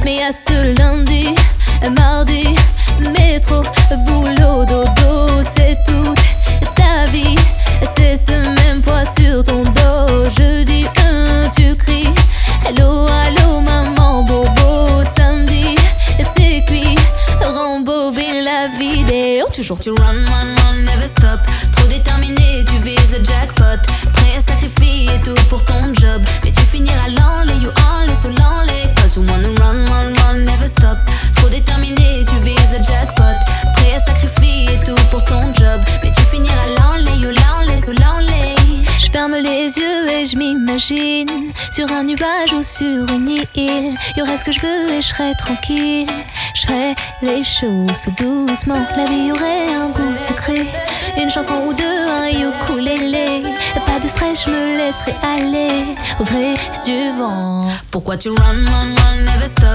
Mais à ce lundi, mardi, métro, boulot, dodo, c'est toute ta vie. C'est ce même poids sur ton dos. Jeudi, tu cries hello, allô, maman, bobo. Samedi, c'est cuit, rembobine la vidéo. Toujours tu run, never stop. Trop déterminé, tu vises le jackpot. Prêt à sacrifier tout pour ton job. Mais tu finiras l'enlay, you enlay, sous l'enlay. Cause you wanna run, never stop. Trop déterminé, tu vises le jackpot. Prêt à sacrifier tout pour ton job. Mais tu finiras l'enlay, you l'enlay, sous l'enlay. Je ferme les yeux et je m'imagine sur un nuage ou sur une île. Y'aurait ce que je veux et je serais tranquille. Je ferais les choses tout doucement. La vie aurait un goût sucré. Une chanson ou deux, un ukulélé. Pas de stress, je me laisserai aller au gré du vent. Pourquoi tu run, never stop.